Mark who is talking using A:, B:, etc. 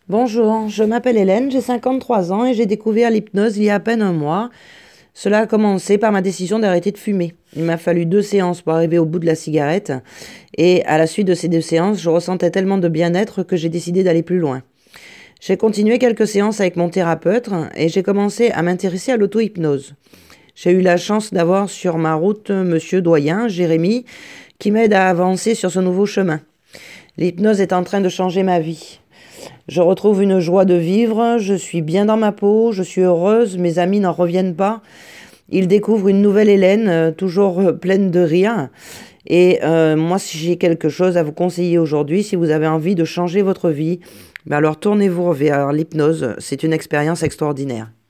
A: Bonjour, je m'appelle Hélène, j'ai 53 ans et j'ai découvert l'hypnose il y a à peine un mois. Cela a commencé par ma décision d'arrêter de fumer. Il m'a fallu 2 séances pour arriver au bout de la cigarette et à la suite de ces 2 séances, je ressentais tellement de bien-être que j'ai décidé d'aller plus loin. J'ai continué quelques séances avec mon thérapeute et j'ai commencé à m'intéresser à l'auto-hypnose. J'ai eu la chance d'avoir sur ma route monsieur doyen, Jérémy, qui m'aide à avancer sur ce nouveau chemin. L'hypnose est en train de changer ma vie. Je retrouve une joie de vivre, je suis bien dans ma peau, je suis heureuse, mes amis n'en reviennent pas. Ils découvrent une nouvelle Hélène, toujours pleine de rire. Et moi, si j'ai quelque chose à vous conseiller aujourd'hui, si vous avez envie de changer votre vie, alors tournez-vous vers l'hypnose, c'est une expérience extraordinaire.